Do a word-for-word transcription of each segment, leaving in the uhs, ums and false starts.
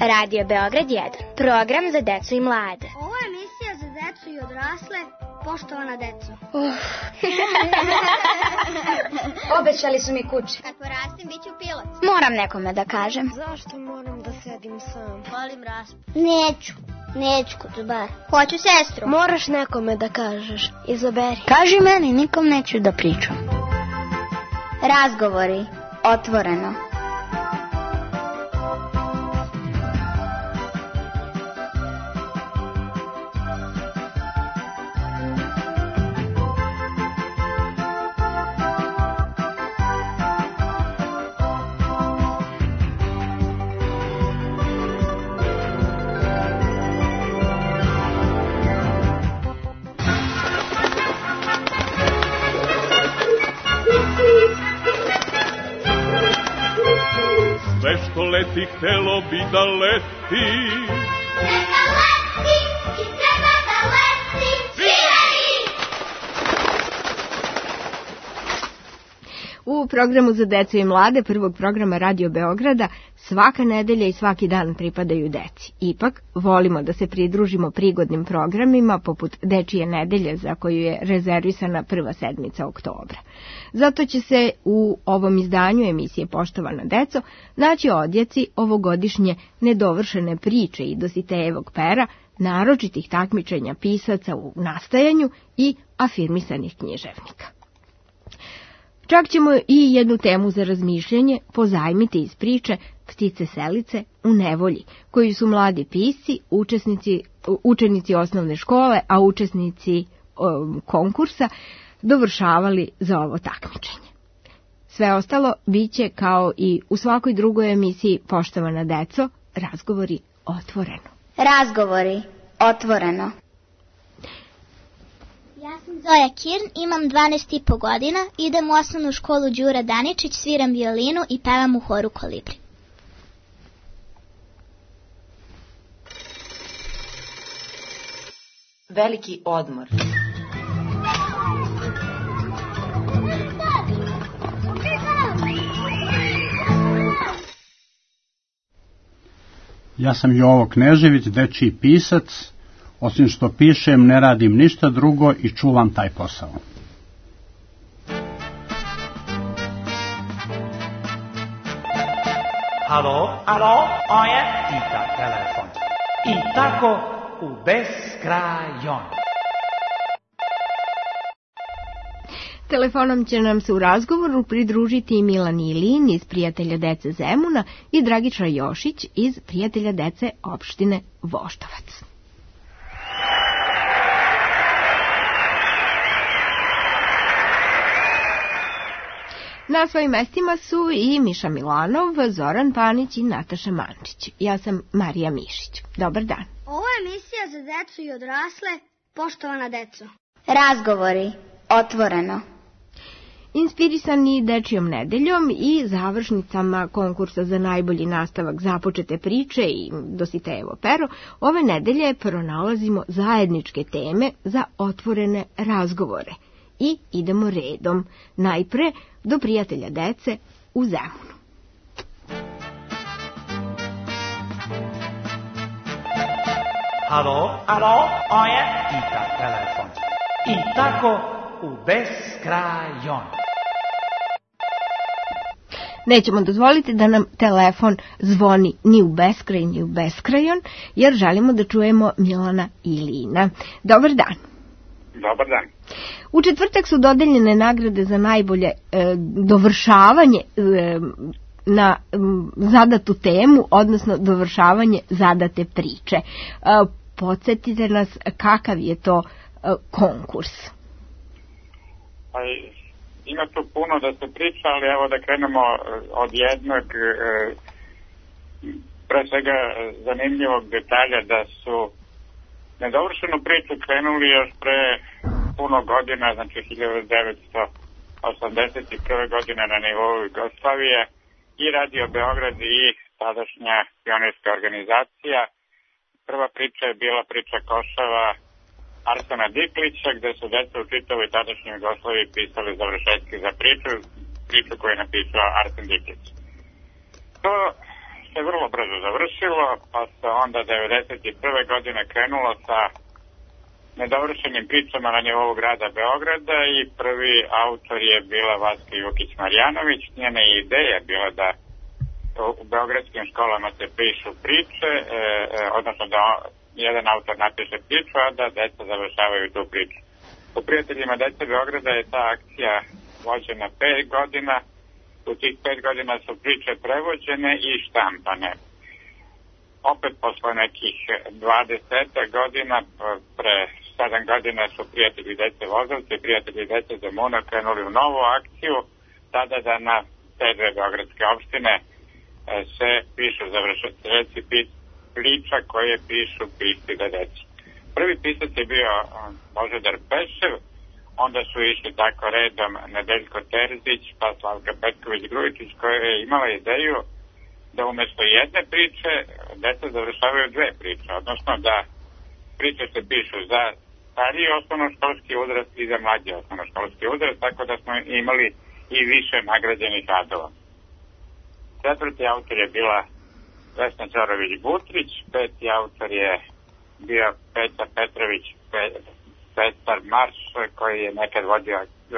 Radio Beograd jedan, program za decu i mlade. Ovo je emisija za decu i odrasle, poštovana deco. Uh. Obećali su mi kuće. Kad porastim, bit ću pilot. Moram nekome da kažem. Zašto moram da sedim sam? Volim raspad. Neću, neću Kuzubar. Hoću sestru. Moraš nekome da kažeš, izaberi. Kaži meni, nikom neću da pričam. Razgovori, otvoreno. Sve što leti htelo bi da leti. Neka leti i treba da leti. Živeli! U programu za decu i mlade prvog programa Radio Beograda svaka nedelja i svaki dan pripadaju deci. Ipak, volimo da se pridružimo prigodnim programima poput Dečije nedelje za koju je rezervisana prva sedmica oktobra. Zato će se u ovom izdanju emisije Poštovana deco naći odjeci ovogodišnje nedovršene priče i Dositejevog pera, naročitih takmičenja pisaca u nastajanju i afirmisanih književnika. Čak ćemo i jednu temu za razmišljanje pozajmiti iz priče Ptice selice u nevolji, koji su mladi pisci, učesnici, učenici osnovne škole, a učesnici um, konkursa dovršavali za ovo takmičenje. Sve ostalo biće kao i u svakoj drugoj emisiji Poštovana deco, razgovori otvoreno. Razgovori, otvoreno. Ja sam Zoja Kirn, imam dvanaest i po godina, idem u osnovnu školu Đura Daničić, sviram violinu i pevam u horu Kolibri. Veliki odmor. Ja sam Jovo Knežević, dečiji pisac. Osim što pišem, ne radim ništa drugo i čuvam taj posao. Alo, alo, ovo je Tita telefon. I tako u beskrajon. Telefonom će nam se u razgovoru pridružiti i Milan Ilin iz Prijatelja dece Zemuna i Dragiša Jošić iz Prijatelja dece opštine Voštovac. Na svojim mestima su i Miša Milanov, Zoran Panić i Nataša Mančić. Ja sam Marija Mišić. Dobar dan. Ovo je emisija za decu i odrasle, poštovana deco. Razgovori, otvoreno. Inspirisani Dečijom nedeljom i završnicama konkursa za najbolji nastavak započete priče i Dositejevo pero, ove nedelje pronalazimo zajedničke teme za otvorene razgovore. I idemo redom. Najpre do Prijatelja dece u Zemunu. Alo, alo, ovo je Tita telefon. I tako u beskrajon. Nećemo dozvoliti da nam telefon zvoni ni u beskraj, ni u beskrajon, jer želimo da čujemo Milana Ilina. Dobar dan. Dobar dan. U četvrtak su dodeljene nagrade za najbolje e, dovršavanje e, na m, zadatu temu, odnosno dovršavanje zadate priče. E, podsjetite nas kakav je to e, konkurs. Pa, ima tu puno da se priča, ali evo da krenemo od jednog e, pre svega zanimljivog detalja da su nedovršenu priču krenuli još pre puno godina, znači hiljadu devetsto osamdeset prve godine na nivou Jugoslavije i Radio Beograd i tadašnja pionirska organizacija. Prva priča je bila priča Košava Arsena Diklića, gde su deca u čitavoj tadašnjoj Jugoslaviji pisali završetke za priču, priču koju je napisao Arsen Diklić. To se vrlo brzo završilo, pa se onda devedeset prve godine krenulo sa nedovršenim pričama na nivou grada Beograda i prvi autor je bila Vaska Jukić-Marjanović. Njena ideja je bila da u beogradskim školama se pišu priče, e, e, odnosno da jedan autor napiše priču, a da deca završavaju tu priču. U Prijateljima dece Beograda je ta akcija vođena pet godina. U tih pet godina su priče prevođene i štampane. Opet posle nekih dvadeset godina, pre sedam godina su Prijatelji dece Voždovca i Prijatelji dece Zemuna krenuli u novu akciju, tada da na te dve beogradske opštine se pišu završeci priča koje pišu pisci za decu. Prvi pisac je bio Božidar Pešev, onda su išli tako redom Nedeljko Terzić, pa Slavka Petković-Grujičić, koja je imala ideju da umesto jedne priče deca završavaju dve priče, odnosno da priče se pišu za stariji osnovnoškolski uzrast i za mlađi osnovnoškolski uzrast, tako da smo imali i više nagrađenih radova. Četvrti autor je bila Vesna Ćorović-Butrić, peti autor je bio Peća Petrović Petar Marš, koji je nekad vodio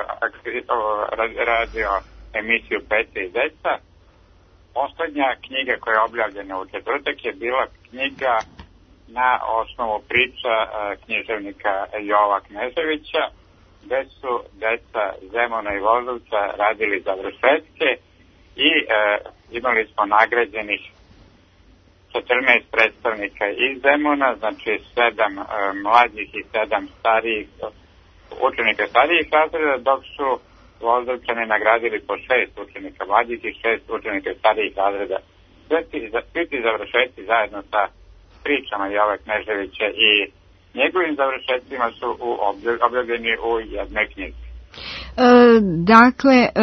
radio emisiju Peća i deca. Poslednja knjiga koja je objavljena u četvrtak je bila knjiga na osnovu priča književnika Jova Kneževića, gde su deca Zemuna i Voždovca radili završetke i e, imali smo nagrađenih četrnaest predstavnika iz Zemuna, znači sedam e, mlađih i sedam starijih učenika starijih razreda, dok su Voždovčani nagradili po šest učenika mlađih i šest učenika starijih razreda. Svi ti završetci zajedno sa pričama Jova Kneževića i njegovim završetcima su u objavljeni u jednoj knjizi. E, dakle, e,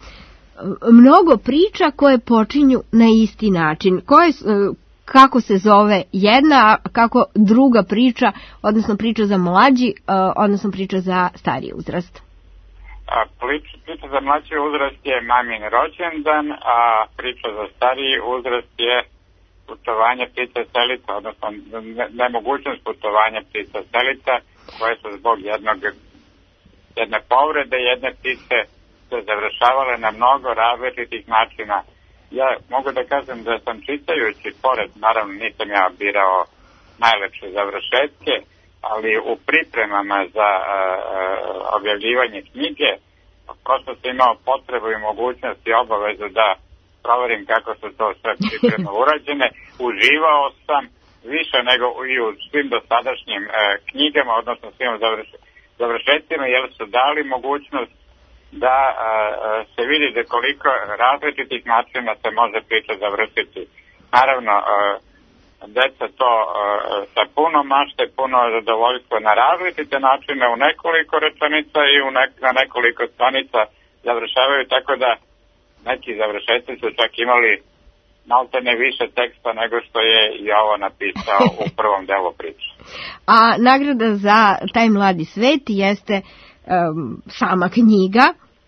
mnogo priča koje počinju na isti način. Koje, e, kako se zove jedna, a kako druga priča, odnosno priča za mlađi, e, odnosno priča za stariji uzrast? A, priča, priča za mlađi uzrast je Mamin rođendan, a priča za stariji uzrast je putovanje ptica selica, odnosno nemogućnost putovanja ptica selica, koje su zbog jednog, jedne povrede, jedne ptice se završavale na mnogo različitih načina. Ja mogu da kažem da sam čitajući, pored, naravno nisam ja birao najlepše završetke, ali u pripremama za uh, objavljivanje knjige, prosto sam imao potrebu i mogućnost i obavezu da proverim kako su to sve pripreme urađene. Uživao sam više nego i u svim dosadašnjim e, knjigama, odnosno svim završ, završetcima, jer su dali mogućnost da e, se vidi da koliko različitih načina se može priča završiti. Naravno, e, deca to e, sa puno mašte, puno zadovoljstva na različite načine, u nekoliko rečenica i u ne, na nekoliko stranica završavaju, tako da neki završetci su čak imali maltene više teksta nego što je i ovo napisao u prvom delu priče. A nagrada za taj mladi svet jeste um, sama knjiga?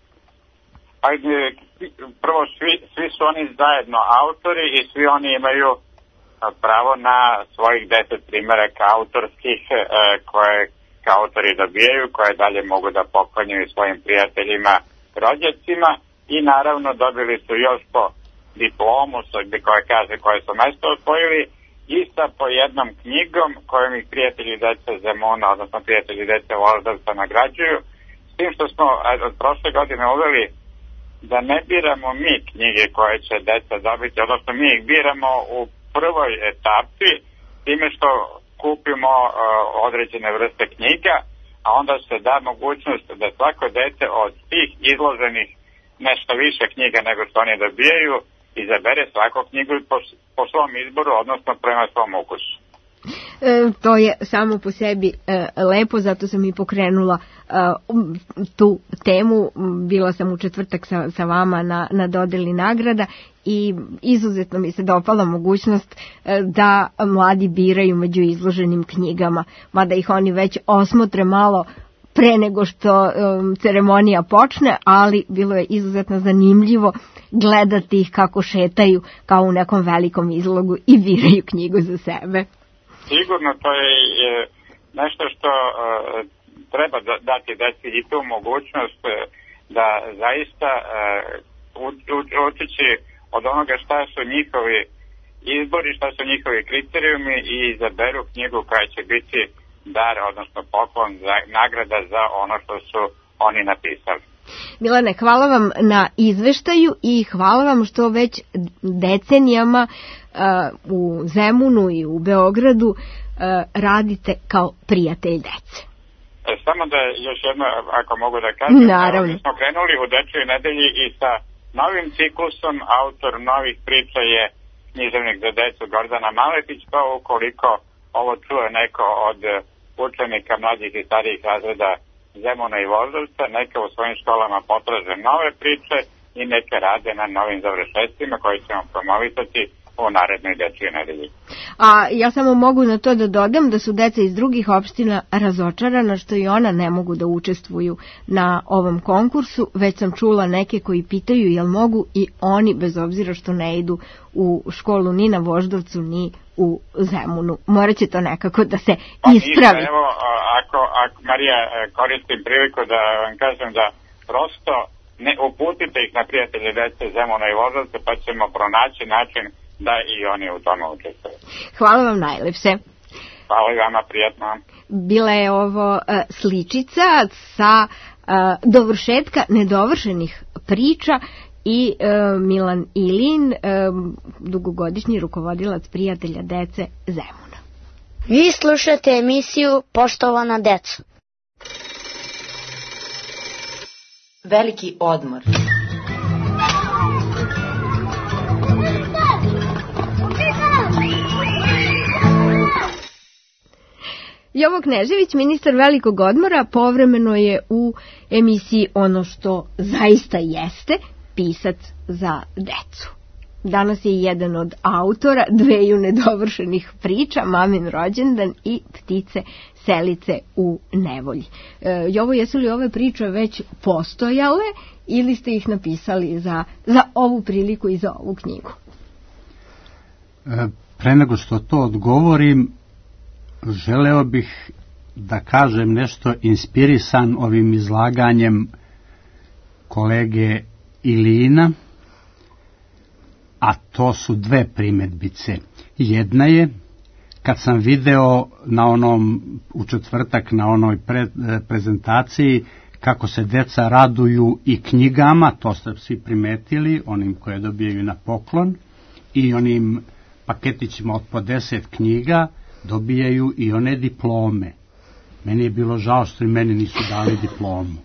Ajde, prvo svi, svi su oni zajedno autori i svi oni imaju pravo na svojih deset primeraka autorskih e, koje kao autori dobijaju, koje dalje mogu da poklanjaju svojim prijateljima, rođacima. I naravno dobili su još po diplomu, koja kaže koje su mesto osvojili, i sa po jednom knjigom kojom ih Prijatelji dece Zemuna, odnosno Prijatelji dece Voždovca nagrađuju, s tim što smo od prošle godine uveli da ne biramo mi knjige koje će deca dobiti, odnosno mi ih biramo u prvoj etapi, time što kupimo uh, određene vrste knjiga, a onda se da mogućnost da svako dete od tih izloženih nešto više knjiga nego što oni dobijaju, izabere svaku knjigu po, po svom izboru, odnosno prema svom ukusu. E, to je samo po sebi e, lepo, zato sam i pokrenula e, tu temu. Bila sam u četvrtak sa, sa vama na, na dodeli nagrada i izuzetno mi se dopala mogućnost e, da mladi biraju među izloženim knjigama, mada ih oni već osmotre malo pre nego što um, ceremonija počne, ali bilo je izuzetno zanimljivo gledati ih kako šetaju kao u nekom velikom izlogu i biraju knjigu za sebe. Sigurno to je nešto što treba dati deci i tu mogućnost da zaista učići od onoga šta su njihovi izbori, šta su njihovi kriterijumi i izaberu knjigu koja će biti dar, odnosno poklon, za, nagrada za ono što su oni napisali. Milane, hvala vam na izveštaju i hvala vam što već decenijama uh, u Zemunu i u Beogradu uh, radite kao prijatelj dece. E, samo da još jedno, ako mogu da kažem, naravno. Mi smo krenuli u Dečijoj nedelji i sa novim ciklusom. Autor novih priča je književnik za decu Gordana Maletić, pa ukoliko ovo čuje neko od učenika mlađih i starijih razreda Zemuna i Voždovca, neka u svojim školama potraže nove priče i neke rade na novim završecima koji ćemo promovisati u narednoj Dečijoj nedelji. A ja samo mogu na to da dodam da su deca iz drugih opština razočarana što i ona ne mogu da učestvuju na ovom konkursu, već sam čula neke koji pitaju jel mogu i oni, bez obzira što ne idu u školu ni na Voždovcu ni u Zemunu. Morat će to nekako da se ispravi. Pa evo, ako, ako Marija, koristim priliku da vam kažem da prosto ne uputite ih na prijatelje dece Zemuna i Voždovca, pa ćemo pronaći način da i oni u tome učestvuju. Hvala vam najlepše. Hvala i vama, prijatno. Bila je ovo uh, sličica sa uh, dovršetka nedovršenih priča i uh, Milan Ilin, uh, dugogodišnji rukovodilac prijatelja dece Zemuna. Vi slušate emisiju Poštovana deco. Veliki odmor. Jovo Knežević, ministar velikog odmora, povremeno je u emisiji Ono što zaista jeste, pisac za decu. Danas je jedan od autora dveju nedovršenih priča, Mamin rođendan i Ptice selice u nevolji. E, Jovo, jesu li ove priče već postojale ili ste ih napisali za, za ovu priliku i za ovu knjigu? E, pre nego što to odgovorim, želeo bih da kažem nešto inspirisan ovim izlaganjem kolege Ilina, a to su dve primedbice. Jedna je, kad sam video na onom, u četvrtak na onoj pre, prezentaciji, kako se deca raduju i knjigama, to ste svi primetili, onim koje dobijaju na poklon, i onim paketićima od po deset knjiga, dobijaju i one diplome. Meni je bilo žao što i meni nisu dali diplomu.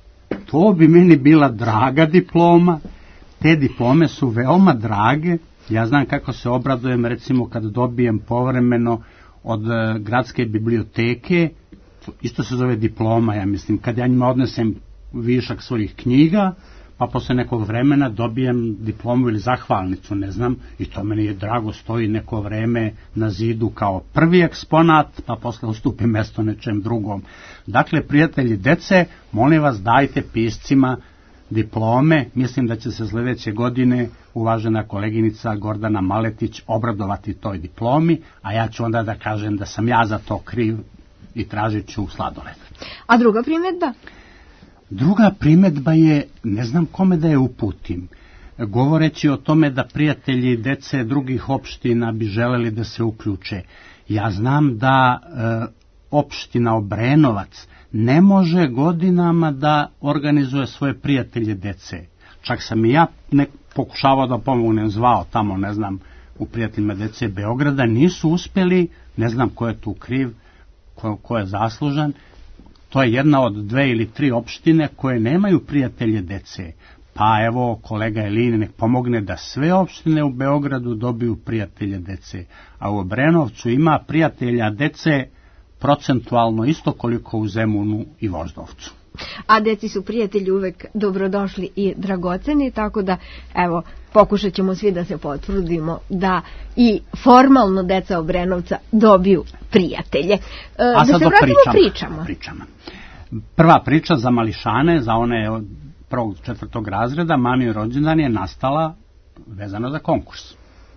To bi meni bila draga diploma. Te diplome su veoma drage. Ja znam kako se obradujem, recimo, kad dobijem povremeno od gradske biblioteke, isto se zove diploma, ja mislim, kad ja njima odnesem višak svojih knjiga, pa posle nekog vremena dobijem diplomu ili zahvalnicu, ne znam, i to meni je drago, stoji neko vreme na zidu kao prvi eksponat, pa posle ustupi mesto nečem drugom. Dakle, prijatelji dece, molim vas, dajte piscima diplome. Mislim da će se sledeće godine uvažena koleginica Gordana Maletić obradovati toj diplomi, a ja ću onda da kažem da sam ja za to kriv i tražit ću sladoled. A druga primedba? Druga primedba je, ne znam kome da je uputim, govoreći o tome da prijatelji dece drugih opština bi želeli da se uključe. Ja znam da e, opština Obrenovac ne može godinama da organizuje svoje prijatelje dece. Čak sam i ja ne pokušavao da pomognem, zvao tamo, ne znam, u prijateljima dece Beograda, nisu uspeli, ne znam ko je tu kriv, ko, ko je zaslužan. To je jedna od dve ili tri opštine koje nemaju prijatelje dece. Pa evo, kolega Elin nek pomogne da sve opštine u Beogradu dobiju prijatelje dece. A u Obrenovcu ima prijatelja dece procentualno isto koliko u Zemunu i Voždovcu. A deci su prijatelji uvek dobrodošli i dragoceni, tako da, evo, pokušat ćemo svi da se potrudimo da i formalno deca Obrenovca dobiju prijatelje. E, A da se vratimo pričama, pričama. pričama. Prva priča za mališane, za one prvog do četvrtog razreda, mamin rođendan je nastala vezano za konkurs.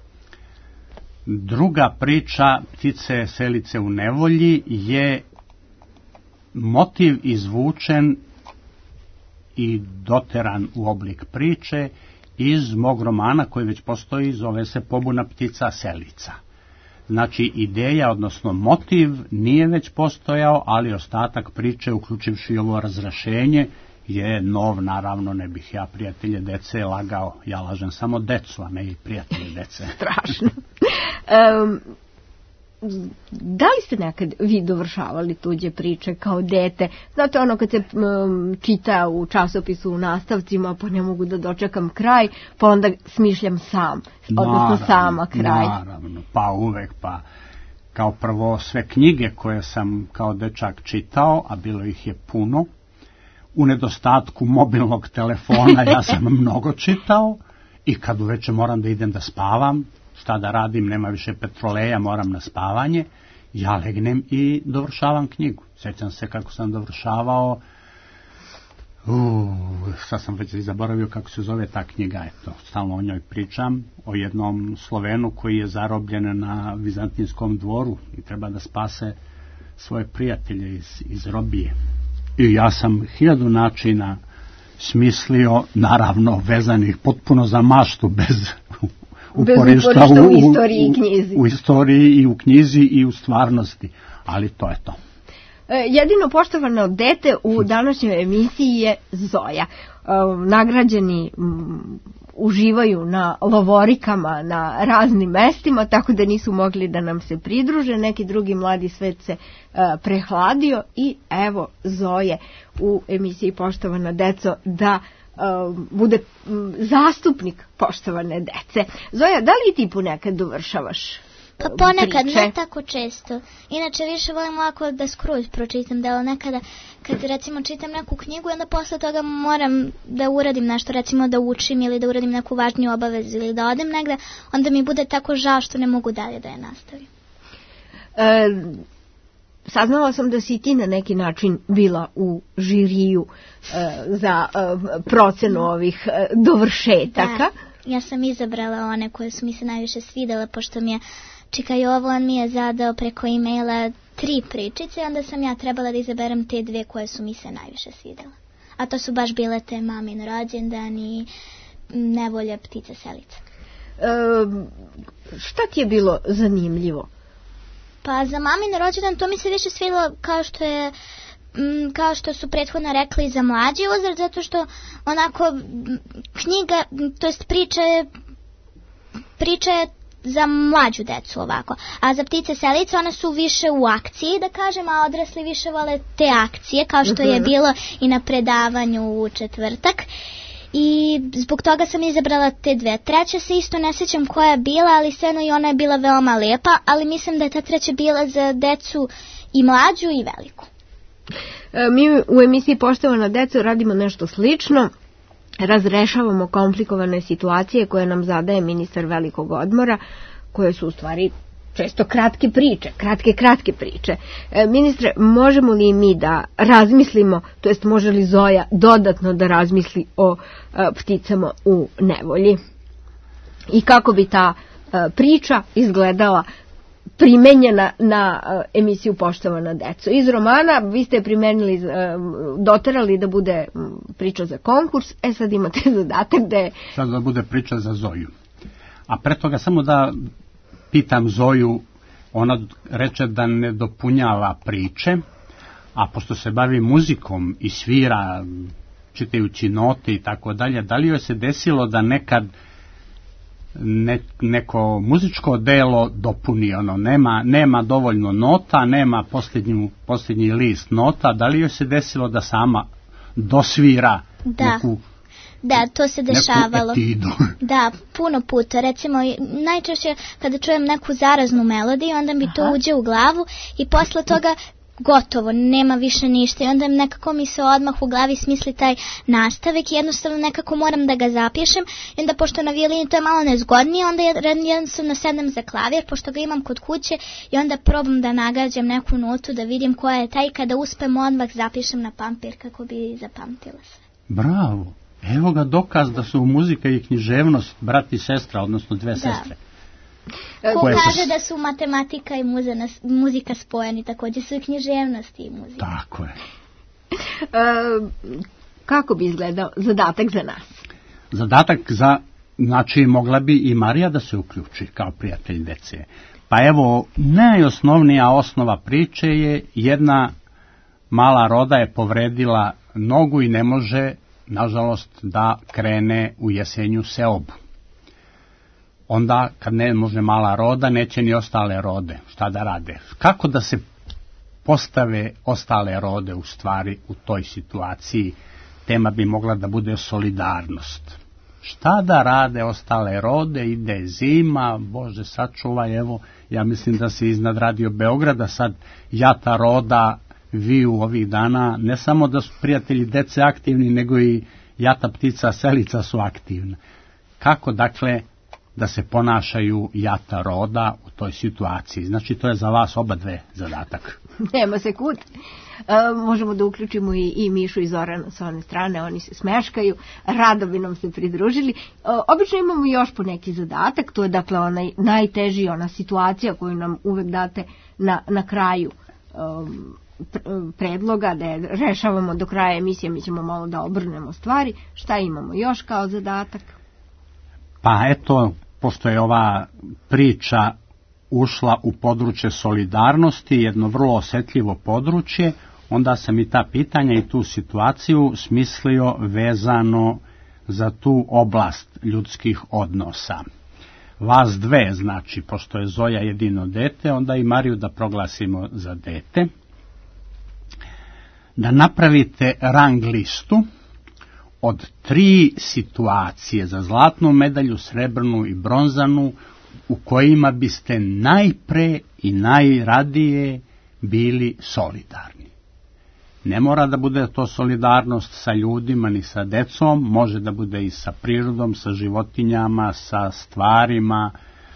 Druga priča, Ptice selice u nevolji, je motiv izvučen i doteran u oblik priče iz mog romana koji već postoji, zove se Pobuna ptica selica. Znači, ideja, odnosno motiv, nije već postojao, ali ostatak priče, uključivši ovo razrešenje, je nov. Naravno, ne bih ja prijatelje dece lagao, ja lažem samo decu, a ne i prijatelje dece. Strašno. um, da li ste nekad vi dovršavali tuđe priče kao dete? Znate, ono kad se um, čita u časopisu u nastavcima, pa ne mogu da dočekam kraj, pa onda smišljam sam, odnosno naravno, sama kraj. Naravno, pa uvek, pa kao prvo sve knjige koje sam kao dečak čitao, a bilo ih je puno, u nedostatku mobilnog telefona ja sam mnogo čitao, i kad uveče moram da idem da spavam, šta da radim, nema više petroleja, moram na spavanje, ja legnem i dovršavam knjigu. Sjećam se kako sam dovršavao, uuu, sad sam već zaboravio kako se zove ta knjiga, eto, stalno o njoj pričam, o jednom Slovenu koji je zarobljen na Vizantinskom dvoru i treba da spase svoje prijatelje iz, iz robije. I ja sam hiljadu načina smislio, naravno vezanih potpuno za maštu, bez uporišta u, u, u, istoriji i knjizi. U, u istoriji i u knjizi i u stvarnosti, ali to je to. Jedino poštovano dete u današnjoj emisiji je Zoja. Nagrađeni uživaju na lovorikama na raznim mestima, tako da nisu mogli da nam se pridruže. Neki drugi mladi svet se prehladio i evo Zoje u emisiji Poštovana deco da bude zastupnik poštovane dece. Zoja, da li ti ponekad dovršavaš Pa ponekad, priče? Ne tako često. Inače više volim ovako da skroz pročitam delo. Nekada kad recimo čitam neku knjigu i onda posle toga moram da uradim nešto, recimo da učim ili da uradim neku važniju obavezu ili da odem negde, onda mi bude tako žao što ne mogu dalje da je nastavim. E, saznala sam da si ti na neki način bila u žiriju e, za e, procenu ovih e, dovršetaka. Da, ja sam izabrala one koje su mi se najviše svidele, pošto mi je Čika Jovan mi je zadao preko e-maila tri pričice, onda sam ja trebala da izaberem te dve koje su mi se najviše svidele. A to su baš bile te Mamin rođendan i Nevolja ptica selica. E, šta ti je bilo zanimljivo? Pa za Mamin rođendan to mi se više svidelo kao što je kao što su prethodno rekli za mlađi uzrast, zato što onako knjiga, to jest priča je priča je za mlađu decu ovako, a za ptice selice one su više u akciji, da kažem, a odrasli više vole te akcije, kao što je bilo i na predavanju u četvrtak. I zbog toga sam izabrala te dve. Treća se isto ne sjećam koja je bila, ali svejedno i ona je bila veoma lijepa, ali mislim da je ta treća bila za decu i mlađu i veliku. Mi u emisiji Poštovana deco radimo nešto slično. Razrešavamo komplikovane situacije koje nam zadaje ministar velikog odmora, koje su u stvari često kratke priče, kratke, kratke priče. E, ministre, možemo li mi da razmislimo, to jest može li Zoja dodatno da razmisli o e, pticama u nevolji? I kako bi ta e, priča izgledala primenjena na uh, emisiju Poštovana deco. Iz romana vi ste primenili, uh, doterali da bude um, priča za konkurs, e sad imate zadatak da je... Sad da bude priča za Zoju. A pre toga samo da pitam Zoju, ona reče da ne dopunjava priče, a pošto se bavi muzikom i svira, čitajući note i tako dalje, da li joj se desilo da nekad Ne, neko muzičko delo dopuni, ono, nema, nema dovoljno nota, nema posljednju, posljednji list nota, da li joj se desilo da sama dosvira da. neku, da, to se dešavalo. Neku etidu? Da, puno puta, recimo najčešće kada čujem neku zaraznu melodiju, onda mi to Aha. uđe u glavu i posle toga gotovo, nema više ništa i onda nekako mi se odmah u glavi smisli taj nastavak i jednostavno nekako moram da ga zapišem i onda pošto na violini to je malo nezgodnije, onda jednostavno sednem za klavir pošto ga imam kod kuće i onda probam da nagađam neku notu da vidim koja je taj, kada uspem odmah zapišem na papir kako bi zapamtila se. Bravo, Evo ga dokaz da su muzika i književnost brat i sestra, odnosno dve Da. sestre. Ko Koje kaže su- da su matematika i muzena, muzika spojeni, također su i književnost i muzika. Tako je. E, kako bi izgledao zadatak za nas? Zadatak za, znači mogla bi i Marija da se uključi kao prijatelj dece. Pa evo, najosnovnija osnova priče je jedna mala roda je povredila nogu i ne može, nažalost, da krene u jesenju seobu. Onda, kad ne može mala roda, neće ni ostale rode. Šta da rade? Kako da se postave ostale rode u stvari u toj situaciji? Tema bi mogla da bude solidarnost. Šta da rade ostale rode, ide zima, Bože sačuvaj, evo, ja mislim da se iznad Radio Beograda sad jata roda viju ovih dana, ne samo da su prijatelji dece aktivni, nego i jata ptica selica su aktivna. Kako, dakle, da se ponašaju jata roda u toj situaciji? Znači, to je za vas oba dve zadatak. Nema se kud. E, možemo da uključimo i, i Mišu i Zorana sa one strane, oni se smeškaju, rado bi nam se pridružili. E, obično imamo još po neki zadatak, to je dakle onaj najteži, ona situacija koju nam uvek date na, na kraju um, predloga, da je rešavamo do kraja emisije, mi ćemo malo da obrnemo stvari. Šta imamo još kao zadatak? Pa eto, pošto je ova priča ušla u područje solidarnosti, jedno vrlo osjetljivo područje, onda sam i ta pitanja i tu situaciju smislio vezano za tu oblast ljudskih odnosa. Vas dve, znači, pošto je Zoja jedino dete, onda i Mariju da proglasimo za dete. Da napravite rang listu od tri situacije za zlatnu medalju, srebrnu i bronzanu, u kojima biste najpre i najradije bili solidarni. Ne mora da bude to solidarnost sa ljudima ni sa decom, može da bude i sa prirodom, sa životinjama, sa stvarima.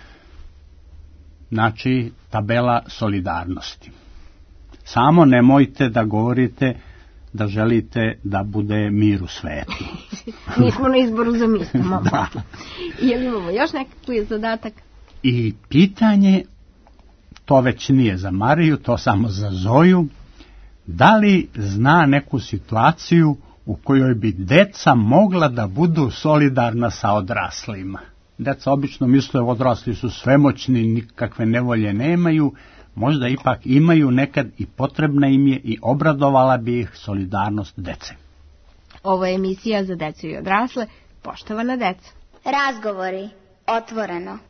Znači, tabela solidarnosti. Samo nemojte da govorite da želite da bude mir u svetu. Mi smo na izboru za misli. Da. Jel imamo još nekakvi zadatak? I pitanje, to već nije za Mariju, to samo za Zoju, da li zna neku situaciju u kojoj bi deca mogla da budu solidarna sa odraslima? Deca obično misle odrasli su svemoćni, nikakve nevolje nemaju, možda ipak imaju nekad i potrebna im je i obradovala bi ih solidarnost dece. Ovo je emisija za decu i odrasle. Poštovana deca. Razgovori. Otvoreno.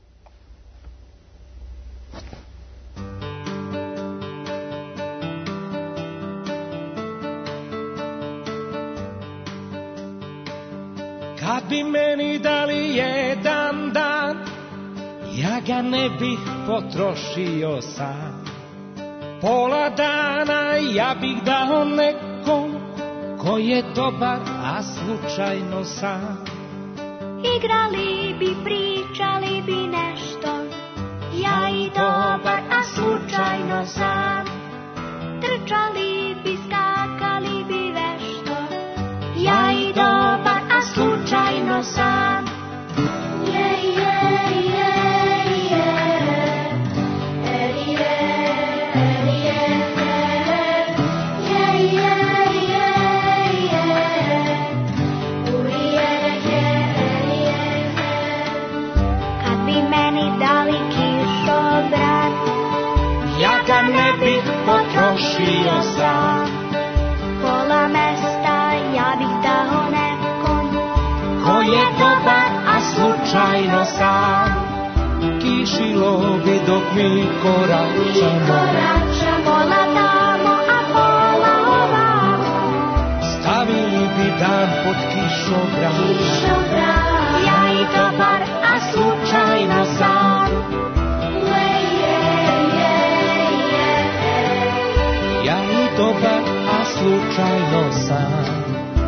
Kad bi meni dali jedan dan, ja ga ne bih potrošio sam. Pola dana ja bih dao nekom ko je dobar, a slučajno sam. Igrali bi, pričali bi nešto, ja i dobar, a slučajno sam. Trčali bi, skakali bi vešto, ja i dobar, a slučajno sam. Je, je, je. Ne bih potrošio sam. Pola mesta ja bih dao nekom ko je dobar, a slučajno sam. Kišilo bi dok mi koračamo, pola tamo, a pola ovamo. Stavili bi dan pod kišobran, ja i dobar, a slučajno sam. Dobar, a slučajno sam.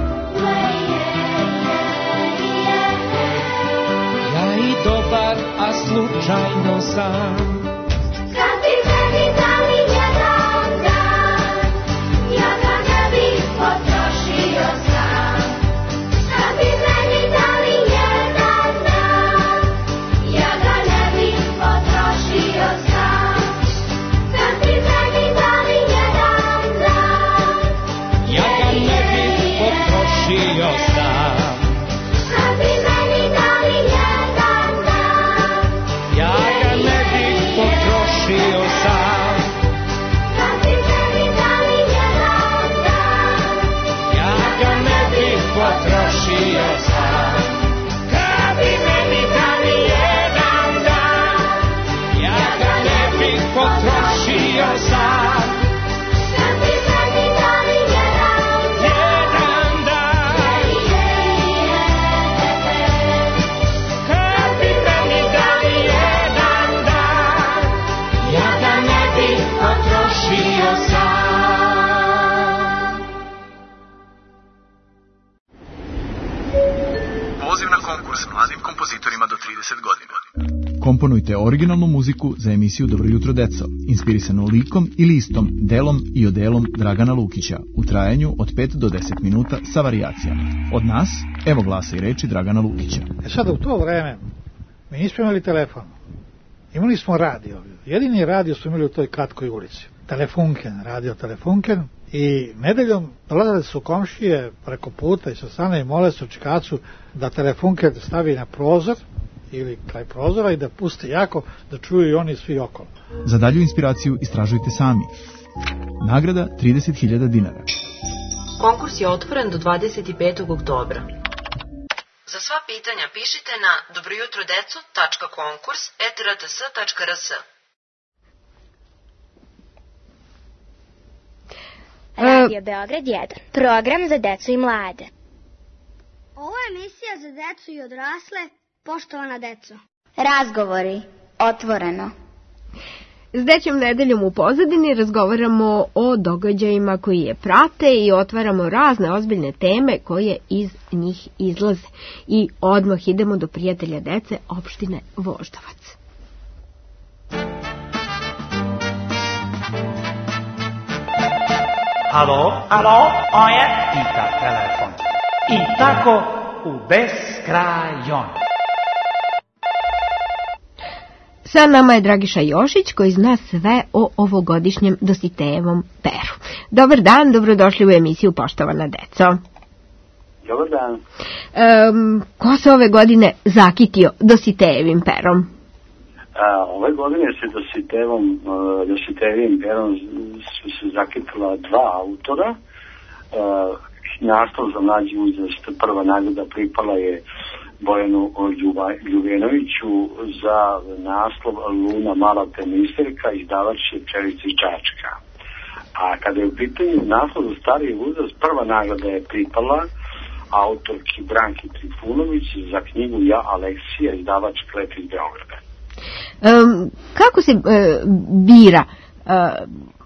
Ja i dobar, a slučajno sam. Kad bi meni dali jedan dan, ja ga ne bih potrošio sam. Kad konkurs mladim kompozitorima do trideset godina. Komponujte originalnu muziku za emisiju Dobro jutro deco, inspirisanu likom i listom, delom i odelom Dragana Lukića, u trajanju od pet do deset minuta sa varijacijama. Od nas, evo glasa i reči Dragana Lukića. E sada, u to vreme, mi nismo imali telefon. Imali smo radio. Jedini radio smo imali u toj kratkoj ulici. Telefunken, radio Telefunken. I nedeljom dolazili su komšije preko puta i sa strane i mole su čikacu da Telefunken stavi na prozor ili kraj prozora i da puste jako da čuju i oni svi okolo. Za dalju inspiraciju istražujte sami. Nagrada trideset hiljada dinara. Konkurs je otvoren do dvadeset petog oktobra. Za sva pitanja pišite na dobrojutrodeco tačka konkurs et r t s tačka r s. Radio Beograd jedan. Program za decu i mlade. Ovo je emisija za decu i odrasle, poštovana deco. Razgovori. Otvoreno. S Dećom nedeljom u pozadini razgovaramo o događajima koji je prate i otvaramo razne ozbiljne teme koje iz njih izlaze. I odmah idemo do prijatelja dece opštine Voždovac. Alo, alo, ovo je Tita telefon. I tako u beskrajon. Sa nama je Dragiša Jošić koji zna sve o ovogodišnjem Dositejevom peru. Dobar dan, dobrodošli u emisiju Poštovana deco. Dobar dan. Um, ko se ove godine zakitio Dositejevim perom? A, ove godine se Dositejevom, uh, Dositejevim perom su se zakitila dva autora. Uh, naslov za mlađi uzrast, prva nagrada pripala je Bojanu Ljubenoviću za naslov Luna mala teniserka, izdavač je Čelica iz Čačka. A kada je u pitanju naslov za stariji uzrast, prva nagrada je pripala autorki Branki Trifunović za knjigu Ja Aleksija, izdavač Klet iz Beograda. Um, kako se uh, bira uh,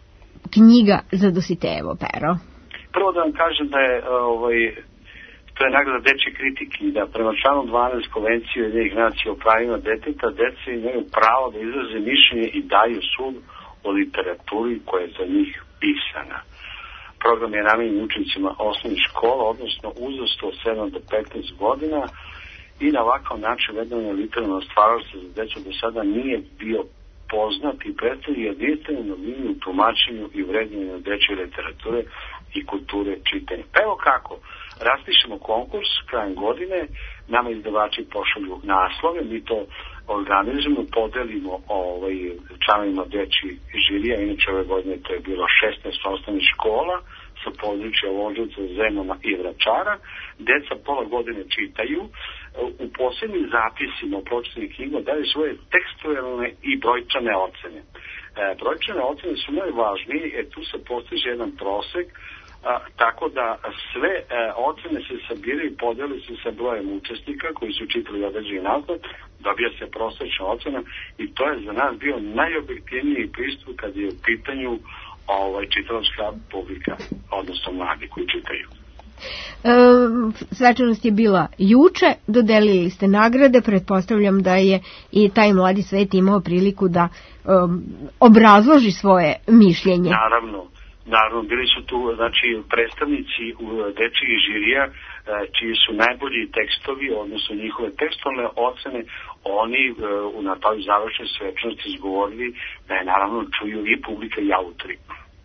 knjiga za Dositejevo pero? Prvo da vam kažem da je ovaj, to je nagrada dečje kritike i da prema članu dvanaest Konvencije Ujedinjenih nacija o pravima deteta, deca imaju pravo da izraze mišljenje i daju sud o literaturi koja je za njih pisana. Program je namenjen učenicima osnovnih škola, odnosno uzrastu od sedam do petnaest godina, i na ovakav način vedovanje literarno stvaralaštvo za decu do sada nije bio poznat i predstavlja jedinstvenu novinu u tumačenju i vrednovanju dečje literature i kulture čitanja. Pa evo kako, raspišemo konkurs krajem godine, nama izdavači pošalju naslove, mi to organizujemo, podelimo ovaj, članovima dečji žirija, inače ove godine to je bilo šesnaest osnovnih škola sa područja Voždovca, Zemuna i Vračara. Deca pola godine čitaju, u posebnim zapisima o pročitanih knjiga daju svoje tekstualne i brojčane ocene. E, brojčane ocene su najvažnije jer tu se postiže jedan prosek, a, tako da sve e, ocene se sabiraju i podeli se sa brojem učesnika koji su čitali određeni naslov, dobija se prosječna ocena i to je za nas bio najobjektivniji pristup kad je u pitanju ovaj, čitalačka publika, odnosno mladi koji čitaju. E, svečanost je bila juče, dodelili ste nagrade, pretpostavljam da je i taj mladi svet imao priliku da um, obrazloži svoje mišljenje. Naravno, naravno, bili su tu znači, predstavnici dečjih žirija čiji su najbolji tekstovi, odnosno njihove tekstualne ocene, oni na toj završnoj svečanosti izgovorili da je naravno čuju i publika i autori.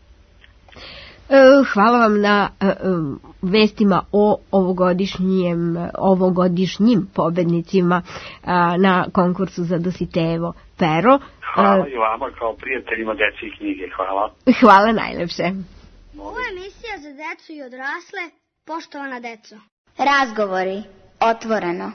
Hvala vam na vestima o ovogodišnjem, ovogodišnjim pobednicima na konkursu za Dositejevo pero. Hvala i vama kao prijateljima dece i knjige. Hvala. Hvala najlepše. Ovo je emisija za decu i odrasle, poštovana deco. Razgovori. Otvoreno.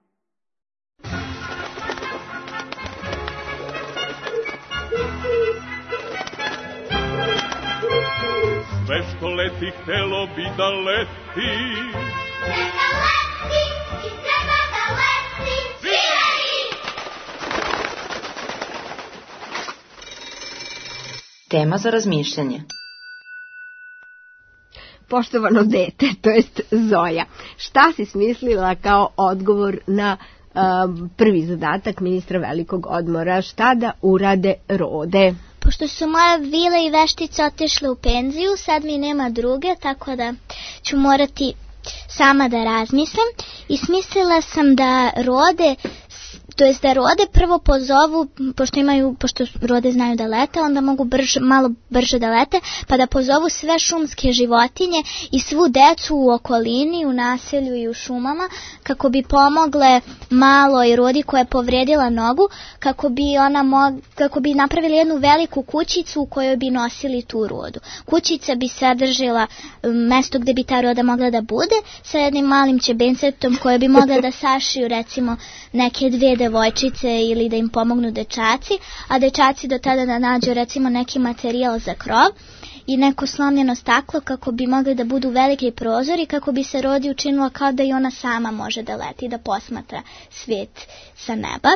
Sve što leti htelo bi da leti. Neka leti i treba da leti. Sviraj! Tema za razmišljanje. poštovano dete, to jest Zoja, šta si smislila kao odgovor na um, prvi zadatak ministra velikog odmora, šta da urade rode? Pošto su moje vile i veštice otišle u penziju, sad mi nema druge, tako da ću morati sama da razmislim. I smislila sam da rode, to jest da rode prvo pozovu, pošto imaju, pošto rode znaju da lete, onda mogu brže, malo brže da lete, pa da pozovu sve šumske životinje i svu decu u okolini, u naselju i u šumama, kako bi pomogle maloj rodi koja je povredila nogu, kako bi ona mog, kako bi napravili jednu veliku kućicu u kojoj bi nosili tu rodu. Kućica bi sadržila mesto gde bi ta roda mogla da bude, sa jednim malim čebencetom koje bi mogla da sašiju recimo neke dve devojčice ili da im pomognu dečaci, a dečaci do tada da nađu recimo neki materijal za krov i neko slomljeno staklo kako bi mogli da budu veliki prozori, kako bi se rodi učinilo kao da i ona sama može da leti, da posmatra svijet sa neba.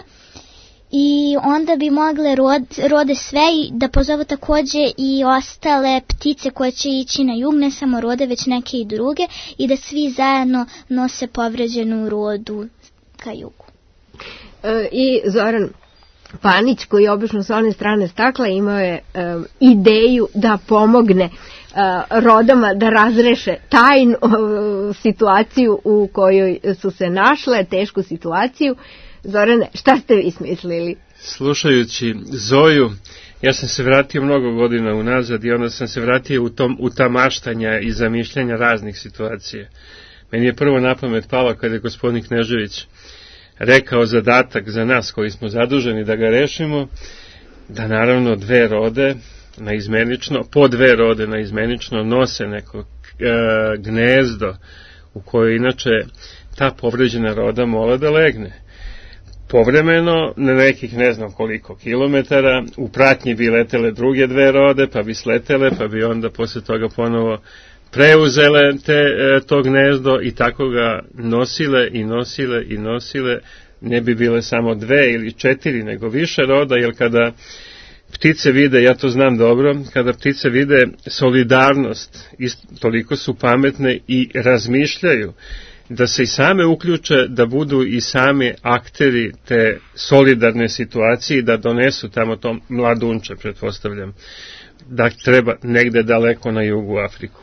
I onda bi mogle rod, rode sve i da pozovu takođe i ostale ptice koje će ići na jug, ne samo rode, već neke i druge, i da svi zajedno nose povređenu rodu ka jugu. E, I Zoran Panić, koji je obično sa one strane stakla, imao je e, ideju da pomogne e, rodama da razreše tajnu e, situaciju u kojoj su se našle, tešku situaciju. Zorane, šta ste vi smislili? Slušajući Zoju, ja sam se vratio mnogo godina unazad i onda sam se vratio u, tom, u ta maštanja i zamišljanja raznih situacija. Meni je prvo na pamet palo kada je gospodin Knežević rekao zadatak za nas koji smo zaduženi da ga rešimo, da naravno dve rode naizmenično, po dve rode naizmenično nose neko e, gnezdo u kojoj inače ta povređena roda mola da legne. Povremeno, na nekih ne znam koliko kilometara, u pratnji bi letele druge dve rode, pa bi sletele, pa bi onda posle toga ponovo preuzele te, to gnezdo i tako ga nosile i nosile i nosile. Ne bi bile samo dve ili četiri, nego više roda, jer kada ptice vide, ja to znam dobro, kada ptice vide solidarnost, toliko su pametne i razmišljaju da se i same uključe, da budu i sami akteri te solidarne situacije i da donesu tamo to mladunče, pretpostavljam, da treba negde daleko na jugu Afriku.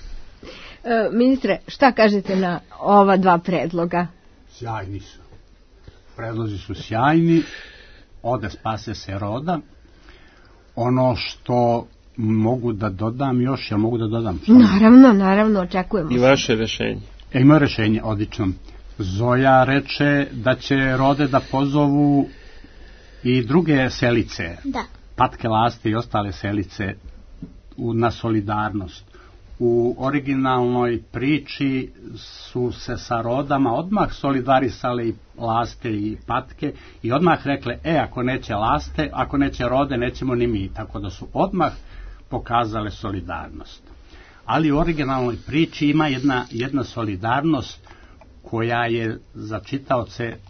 E, ministre, šta kažete na ova dva predloga? Sjajni su. Predlozi su sjajni, ode spase se roda. Ono što mogu da dodam još, ja mogu da dodam. Naravno, naravno, očekujemo. I vaše rešenje. E, ima rešenje, odlično. Zoja reče da će rode da pozovu i druge selice, da. patke, laste i ostale selice u, na solidarnost. U originalnoj priči su se sa rodama odmah solidarisale i laste i patke i odmah rekle, e, ako neće laste, ako neće rode, nećemo ni mi. Tako da su odmah pokazale solidarnost. Ali u originalnoj priči ima jedna, jedna solidarnost koja je za čitaoce e,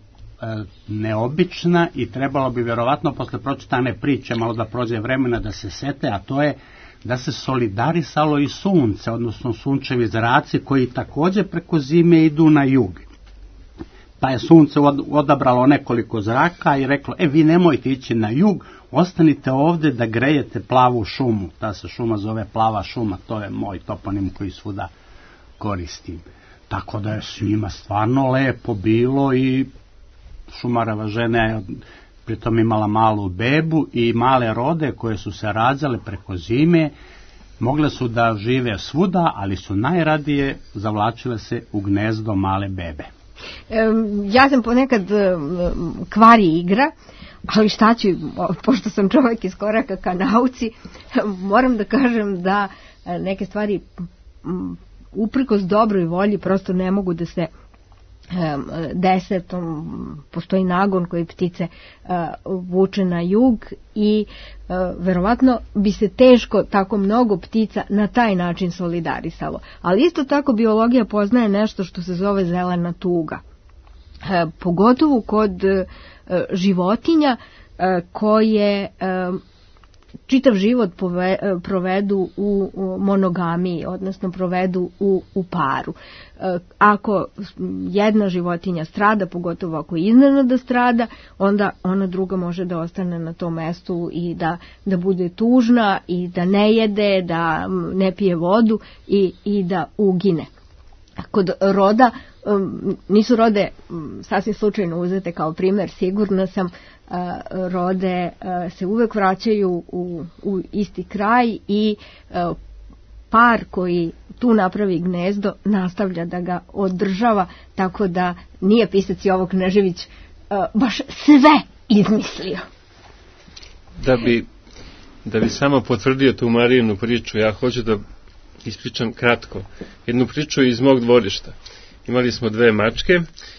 neobična i trebalo bi vjerovatno posle pročitane priče malo da prođe vremena da se sete, a to je da se solidarisalo i sunce, odnosno sunčevi zraci koji također preko zime idu na jug. Pa je sunce odabralo nekoliko zraka i reklo, e, vi nemojte ići na jug, ostanite ovde da grejete plavu šumu. Ta se šuma zove plava šuma, to je moj toponim koji svuda koristim. Tako da je svima stvarno lepo bilo i šumareva žena je pritom imala malu bebu i male rode koje su se rađale preko zime, mogle su da žive svuda, ali su najradije zavlačile se u gnezdo male bebe. Ja sam ponekad kvari igra, ali šta ću, pošto sam čovjek iz koraka ka nauci, moram da kažem da neke stvari uprkos dobroj volji prosto ne mogu da se dese, postoji nagon koji ptice vuče na jug i verovatno bi se teško tako mnogo ptica na taj način solidarisalo. Ali isto tako biologija poznaje nešto što se zove zelena tuga. Pogotovo kod životinja koje čitav život pove, provedu u, u monogamiji, odnosno provedu u, u paru. Ako jedna životinja strada, pogotovo ako iznenada strada, onda ona druga može da ostane na tom mestu i da, da bude tužna i da ne jede, da ne pije vodu i, i da ugine. Kod roda, nisu rode sasvim slučajno uzete kao primer, sigurna sam, rode se uvek vraćaju u, u isti kraj i par koji tu napravi gnezdo nastavlja da ga održava, tako da nije pisac Jovo Knežević baš sve izmislio. Da bi, da bi samo potvrdio tu Marijinu priču, ja hoću da ispričam kratko jednu priču iz mog dvorišta. Imali smo dve mačke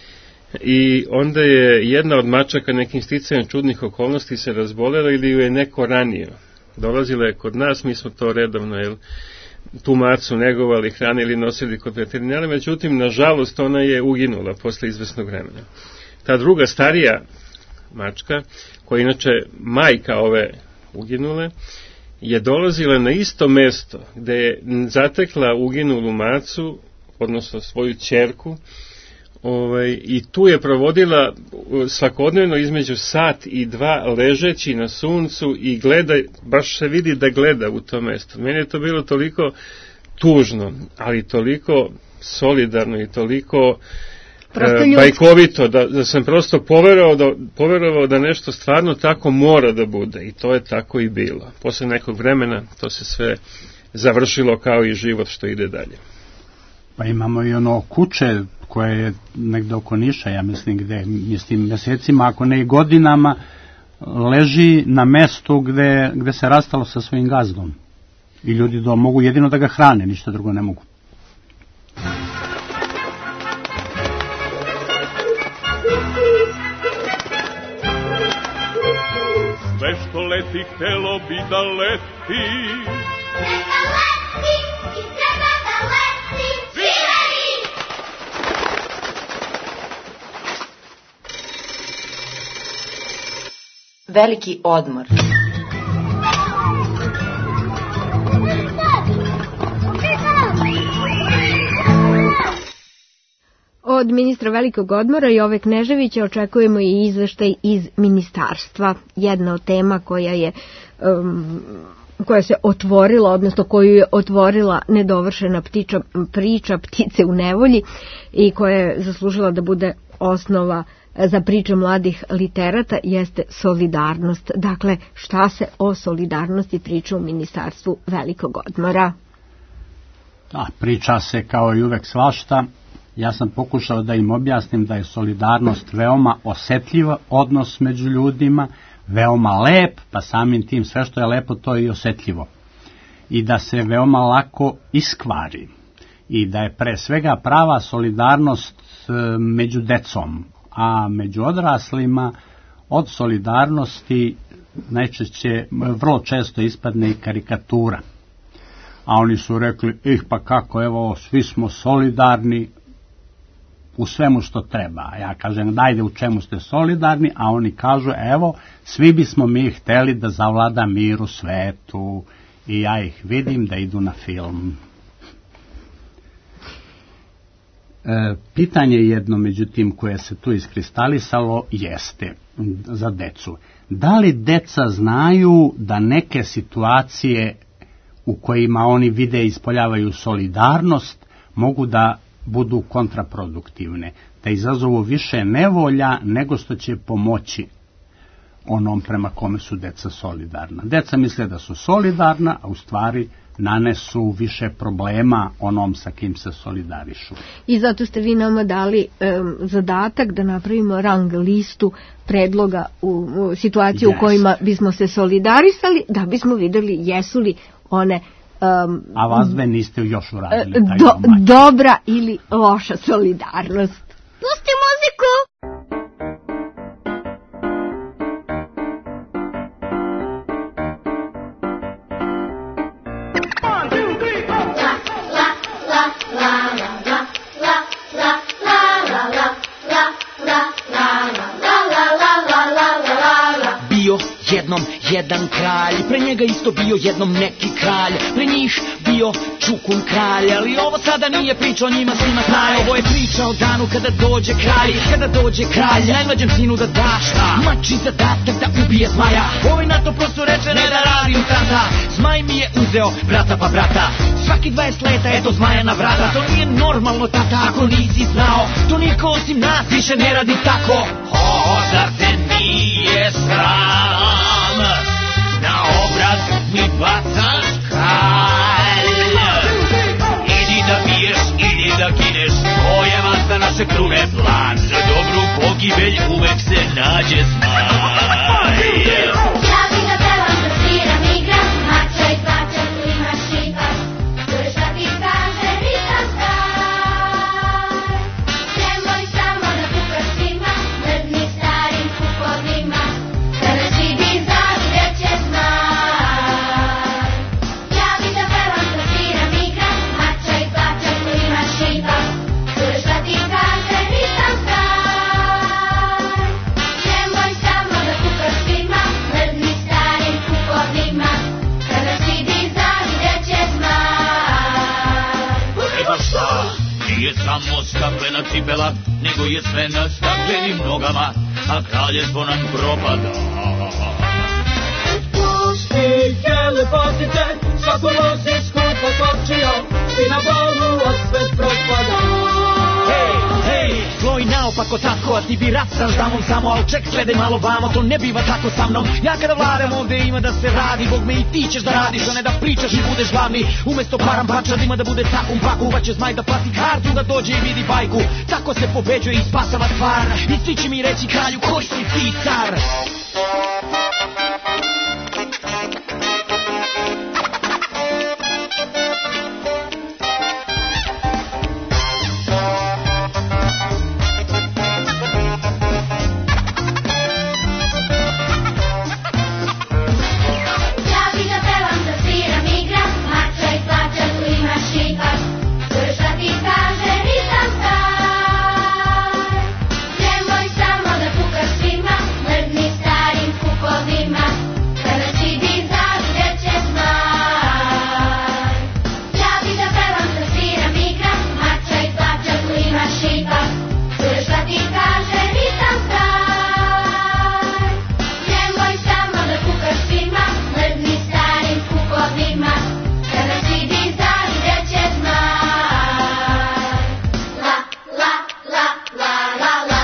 i onda je jedna od mačaka nekim sticajem čudnih okolnosti se razbolela ili ju je neko ranio. Dolazila je kod nas, mi smo to redovno jel, tu macu negovali, hranili, nosili kod veterinara, međutim, nažalost, ona je uginula posle izvesnog vremena. Ta druga starija mačka, koja je inače majka ove uginule, je dolazila na isto mesto gde je zatekla uginulu macu, odnosno svoju ćerku, ovaj, i tu je provodila svakodnevno između sat i dva ležeći na suncu i gleda, baš se vidi da gleda u to mesto. Meni je to bilo toliko tužno, ali toliko solidarno i toliko e, bajkovito, da, da sam prosto poverovao da, poverovao da nešto stvarno tako mora da bude, i to je tako i bilo. Posle nekog vremena to se sve završilo kao i život što ide dalje. Pa imamo i ono kuće koje je negde oko Niša, ja mislim, gde mislim mesecima, ako ne i godinama, leži na mestu gde, gde se rastalo sa svojim gazdom. I ljudi do, mogu jedino da ga hrane, ništa drugo ne mogu. Sve što leti htelo bi da leti, neka leti i treba da leti. Živeli! Veliki odmor. Od ministra velikog odmora Jove Kneževića očekujemo i izveštaj iz ministarstva. Jedna od tema koja je um, koja se otvorila, odnosno koju je otvorila nedovršena ptiča, priča Ptice u nevolji i koja je zaslužila da bude osnova za priče mladih literata, jeste solidarnost. Dakle, šta se o solidarnosti priča u ministarstvu velikog odmora? Da, priča se kao i uvek svašta. Ja sam pokušao da im objasnim da je solidarnost veoma osetljiva odnos među ljudima, veoma lep, pa samim tim sve što je lepo to je i osetljivo. I da se veoma lako iskvari. I da je pre svega prava solidarnost među decom, a među odraslima od solidarnosti najčešće, vrlo često ispadne i karikatura. A oni su rekli, ih pa kako, evo, svi smo solidarni u svemu što treba. A ja kažem, dajde u čemu ste solidarni, a oni kažu, evo, svi bismo mi hteli da zavlada mir u svetu, i ja ih vidim da idu na film. E, pitanje jedno, međutim, koje se tu iskristalisalo, jeste za decu. Da li deca znaju da neke situacije u kojima oni vide i ispoljavaju solidarnost mogu da budu kontraproduktivne, da izazovu više nevolja nego što će pomoći onom prema kome su deca solidarna. Deca misle da su solidarna, a u stvari nanesu više problema onom sa kim se solidarišu. I zato ste vi nama dali um, zadatak da napravimo rang listu predloga u, u situaciju yes. u kojima bismo se solidarisali, da bismo videli jesu li one Um, a vas dve niste još uradili taj do, dobra ili loša solidarnost. Pusti muziku! Bio jednom jedan kralj, pre njega isto bio jednom neki kralj, pre njih bio Čukun kralj, ali ovo sada nije priča o njima svima znaju, ovo je priča o danu kada dođe kralj, kada dođe kralj, najmlađem sinu da da šta, mači zadatak da ubije zmaja, ovaj na to prosto reče ne da radim tata, zmaj mi je uzeo brata pa brata, svaki dvadeset leta eto zmaja na vrata, to nije normalno tata ako nisi znao, to niko osim nas više ne radi tako. O, zar te nije sram, na obraz mi bacaš kalj, idi da piješ, idi da kineš, to je vasta naše kruge plan, za dobru pogibelj uvek se nađe smaj. Ja bi da pevam, da sviram, igram, mača i pača, tu imaš šipak, to je šta ti kaže, nisam star. Nemoj samo da kukaš svima, mrdni starim kupovima, kada si bi zavidjet će zmaj. Ja bi da pevam, da sviram, igram, mača i pača, tu imaš šipak, to je šta ti kaže, nisam star. Nemoj samo da kukaš svima, mrdni starim kupovima, kada si bi zavidjet će zmaj. Evo šta, nije samo staklena cipela, nego je sve na staklenim nogama, a kraljevstvo nam propada. Pušti telepotice, svako nosi skupo kopčio, i na bolu osvet propada. Hej, hej, tvoj naopako tako, a ti bi rat sa ždamom samo, al ček, gledaj malo vamo, to ne biva tako sa mnom. Ja kada vladam ovde ima da se radi, Bog me i ti ćeš da radiš, a ne da pričaš i budeš glavni. Umesto param pačad ima da bude takum paku, uvaće zmaj da plati kartu, da dođe i vidi bajku. Tako se pobeđuje i spasava stvar, i svi će mi reći kralju koji si ti car. Ja bi da pevam, da sviram, igram, mača i pača, tu imaš šipak, to je šta ti kaže, nisam star. Nemoj samo da kukaš svima, mrdni starim kupovima, kada si bi zavidjet će zmaj. Ja bi da pevam, da sviram, igram, mača i pača, tu imaš šipak, to je šta ti kaže, nisam star. Nemoj samo da kukaš svima, mrdni starim kupovima, kada si bi zavidjet će zmaj. La, la, la, la, la, la.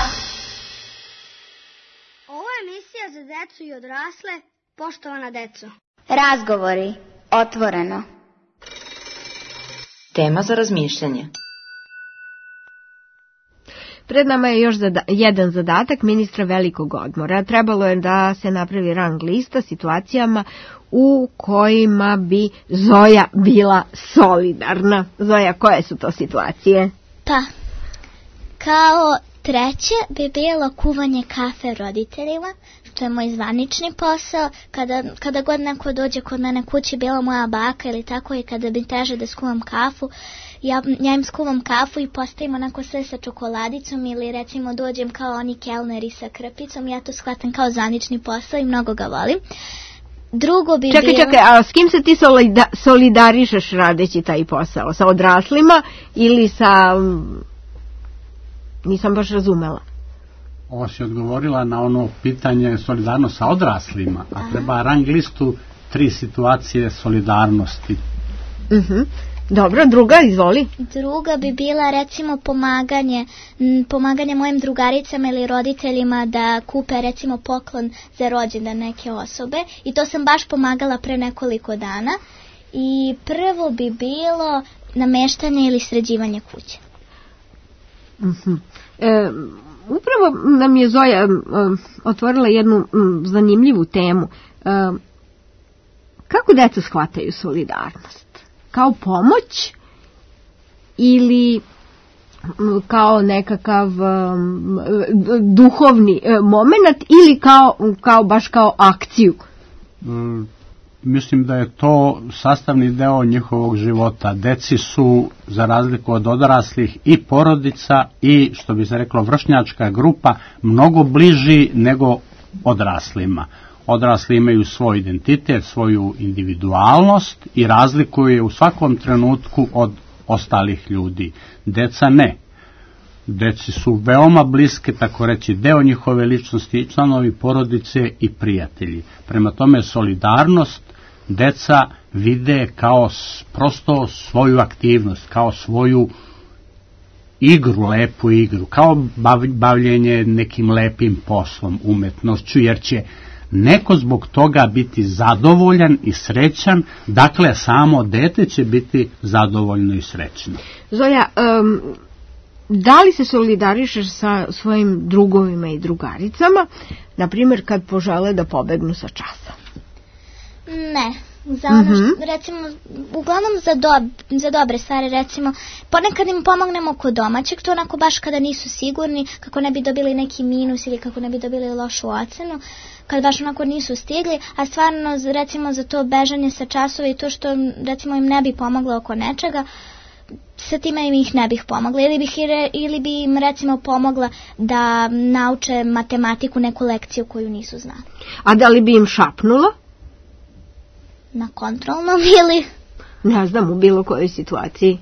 Ovo je emisija za decu i odrasle, poštovana deco. Razgovori. Otvoreno. Tema za razmišljanje. Pred nama je još zada- jedan zadatak ministra velikog odmora. Trebalo je da se napravi rang lista situacijama u kojima bi Zoja bila solidarna. Zoja, koje su to situacije? Pa, kao treće bi bilo kuvanje kafe roditeljima, što je moj zvanični posao. Kada, kada god neko dođe kod mene kući, bila moja baka ili tako, i kada bi traže da skuvam kafu, ja, ja im skuvam kafu i postavim onako sve sa čokoladicom, ili recimo dođem kao oni kelneri sa krpicom, ja to shvatam kao zvanični posao i mnogo ga volim. Drugo bi Čekaj, bilo... čekaj, a s kim se ti solida- solidarišeš radeći taj posao? Sa odraslima ili sa... Nisam baš razumela. Ovo si odgovorila na ono pitanje solidarnost sa odraslima, a treba rang listu tri situacije solidarnosti. Uh-huh. Dobro, druga, izvoli. Druga bi bila recimo pomaganje, m, pomaganje mojim drugaricama ili roditeljima da kupe recimo poklon za rođendan neke osobe, i to sam baš pomagala pre nekoliko dana. I prvo bi bilo nameštanje ili sređivanje kuće. Uh-huh. E, upravo nam je Zoja um, otvorila jednu um, zanimljivu temu. Um, kako deca shvataju solidarnost? Kao pomoć ili um, kao nekakav um, duhovni um, moment ili kao, kao baš kao akciju? Mm, mislim da je to sastavni deo njihovog života. Deci su, za razliku od odraslih, i porodica i, što bi se reklo, vršnjačka grupa mnogo bliži nego odraslima. Odrasli imaju svoj identitet, svoju individualnost i razlikuju je u svakom trenutku od ostalih ljudi. Deca ne. Deci su veoma bliske, tako reći, deo njihove ličnosti, članovi porodice i prijatelji. Prema tome, solidarnost deca vide kao prosto svoju aktivnost, kao svoju igru, lepu igru, kao bavljenje nekim lepim poslom, umetnošću, jer će neko zbog toga biti zadovoljan i srećan, dakle samo dete će biti zadovoljno i srećno. Zoja, um, da li se solidarišeš sa svojim drugovima i drugaricama, na primjer kad požele da pobegnu sa časa? Ne. Za ono što, mm-hmm. recimo, uglavnom za, dob, za dobre stvari, recimo, ponekad im pomognemo kod domaćeg, to onako baš kada nisu sigurni, kako ne bi dobili neki minus ili kako ne bi dobili lošu ocenu, kad baš onako nisu stigli, a stvarno, recimo, za to bežanje sa časova i to što, recimo, im ne bi pomoglo oko nečega, sa time im ih ne bih pomogla, ili, bih, ili bi im, recimo, pomogla da nauče matematiku, neku lekciju koju nisu znali. A da li bi im šapnula? Na kontrolnom ili? Ne znam, u bilo kojoj situaciji.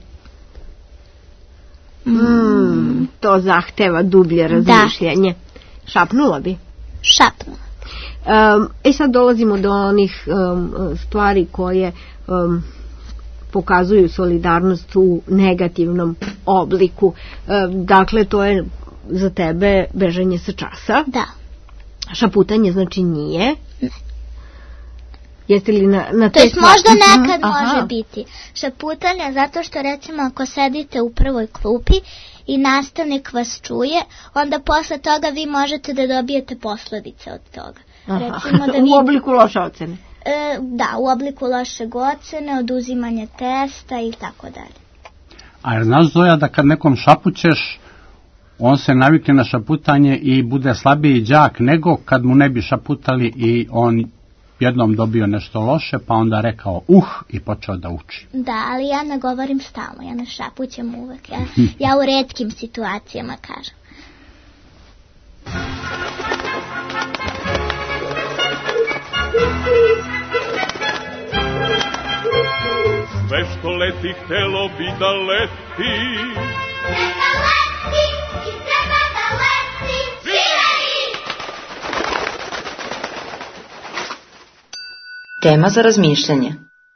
Mm. Mm, to zahteva dublje razmišljanje. Da. Šapnula bi? Šapnula. Um, e sad dolazimo do onih um, stvari koje um, pokazuju solidarnost u negativnom obliku. Um, dakle, to je za tebe bežanje sa časa. Da. Šaputanje znači nije. Ne. Jeste li na, na to jest možda nekad uh-huh. može biti šaputanje, zato što recimo ako sedite u prvoj klupi i nastavnik vas čuje, onda posle toga vi možete da dobijete posledice od toga. Recimo da vi, u obliku loše ocene. E, da, u obliku lošeg ocene, oduzimanje testa i tako dalje. A jer znaš, Zoja, da kad nekom šapućeš, on se navikne na šaputanje i bude slabiji đak nego kad mu ne bi šaputali i on jednom dobio nešto loše, pa onda rekao uh i počeo da uči. Da, ali ja ne govorim stalno, ja ne šapućem uvek. Ja, ja u retkim situacijama kažem. Sve što leti htelo bi da leti. Neka leti i treba da leti. Sviraj! Tema za razmišljanje.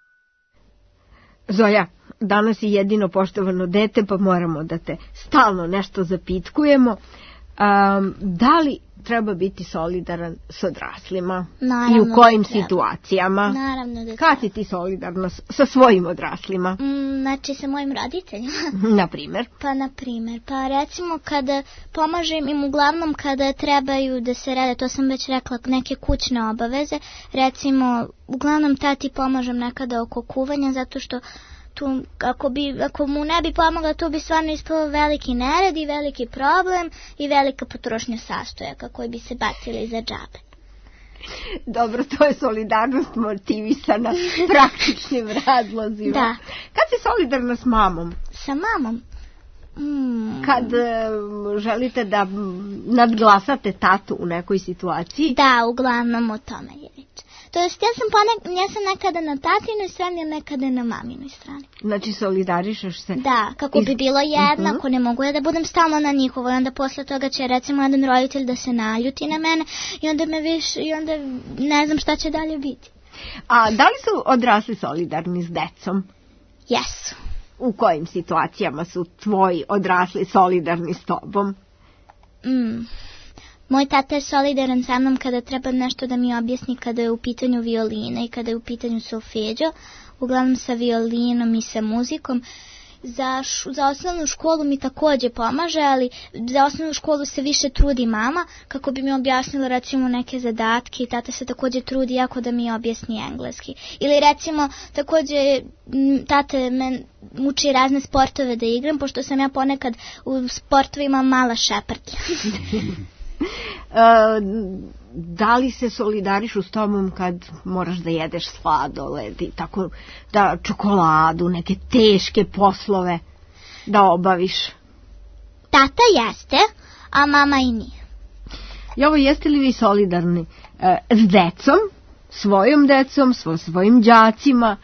Zoja, danas je jedino poštovano dete, pa moramo da te stalno nešto zapitkujemo. Um, da li treba biti solidaran s odraslima? Naravno, i u kojim da situacijama? Naravno da Kad si ti solidarna sa svojim odraslima? Mm, znači sa mojim roditeljima. Na primjer? Pa na primjer, pa recimo kada pomažem im uglavnom kada trebaju da se rade, to sam već rekla, neke kućne obaveze, recimo uglavnom tati pomažem nekada oko kuvanja, zato što tu, ako, bi, ako mu ne bi pomogla, to bi stvarno ispao veliki nered i veliki problem i velika potrošnja sastojaka koji bi se bacili za džabe. Dobro, to je solidarnost motivisana praktičnim razlozima. Da. Kad si solidarna s mamom? Sa mamom? Mm. Kad e, želite da nadglasate tatu u nekoj situaciji? Da, uglavnom o tome je riječ. To jest, ja sam, ponek, ja sam nekada na tatinoj strani, a nekada na maminoj strani. Znači, solidarišaš se? Da, kako Iz... bi bilo jednako, uh-huh. ne mogu ja da budem stalno na njihovoj, onda posle toga će recimo jedan roditelj da se naljuti na mene i onda me više, i onda ne znam šta će dalje biti. A da li su odrasli solidarni s decom? Jesu. U kojim situacijama su tvoji odrasli solidarni s tobom? Mm. Moj tata je solidaran sa mnom kada treba nešto da mi objasni, kada je u pitanju violina i kada je u pitanju solfeđo, uglavnom sa violinom i sa muzikom. Za, š, za osnovnu školu mi također pomaže, ali za osnovnu školu se više trudi mama kako bi mi objasnila recimo neke zadatke i tata se također trudi jako da mi objasni engleski. Ili recimo također tata me uči razne sportove da igram, pošto sam ja ponekad u sportovima mala šeprtlja. E, da li se solidarišu s tobom kad moraš da jedeš sladoled i tako, da čokoladu, neke teške poslove da obaviš? Tata jeste, a mama i nije. I ovo, jeste li vi solidarni e, s decom, svojom decom, svo, svojim đacima?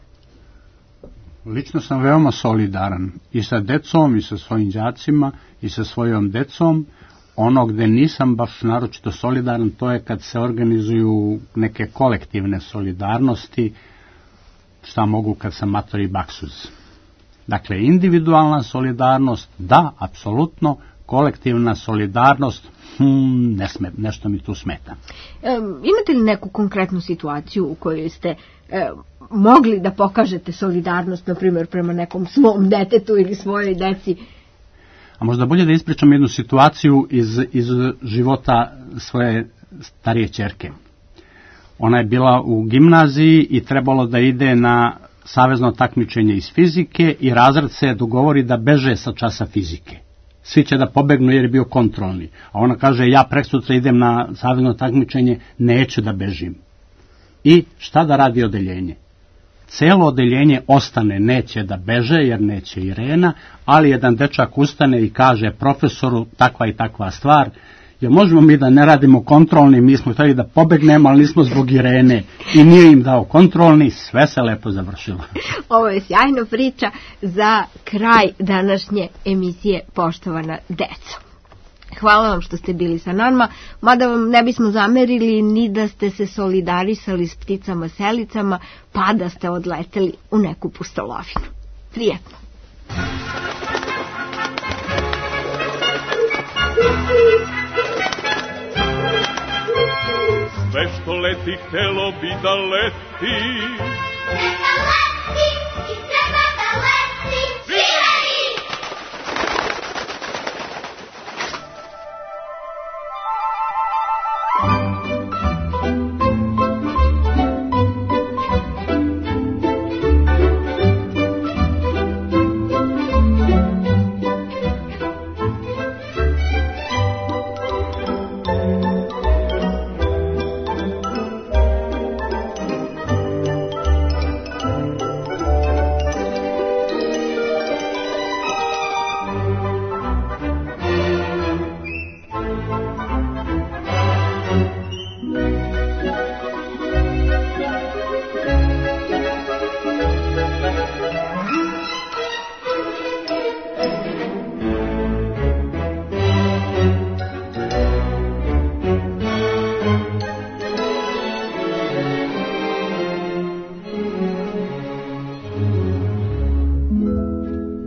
Lično sam veoma solidaran i sa decom i sa svojim đacima i sa svojom decom. Ono gde nisam baš naročito solidaran, to je kad se organizuju neke kolektivne solidarnosti, šta mogu kad sam mator i baksuz. Dakle, individualna solidarnost, da, apsolutno, kolektivna solidarnost, hmm, ne sme, nešto mi tu smeta. E, imate li neku konkretnu situaciju u kojoj ste e, mogli da pokažete solidarnost, na primjer, prema nekom svom detetu ili svojoj deci? A možda bolje da ispričam jednu situaciju iz, iz života svoje starije ćerke. Ona je bila u gimnaziji i trebalo da ide na savezno takmičenje iz fizike i razred se dogovori da beže sa časa fizike. Svi će da pobegnu jer je bio kontrolni. A ona kaže, ja preksutra idem na savezno takmičenje, neću da bežim. I šta da radi odeljenje? Celo odeljenje ostane, neće da beže jer neće Irena, ali jedan dečak ustane i kaže profesoru takva i takva stvar, jer možemo mi da ne radimo kontrolni, mi smo htjeli da pobegnemo, ali nismo zbog Irene i nije im dao kontrolni, sve se lepo završilo. Ovo je sjajna priča za kraj današnje emisije Poštovana deco. Hvala vam što ste bili sa nama, mada vam ne bismo zamerili ni da ste se solidarisali s pticama selicama, pa da ste odleteli u neku pustolovinu. Prijetno. Sve što leti htelo bi da leti, neka leti i treba da leti, sviraj!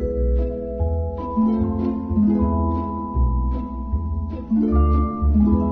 Thank you.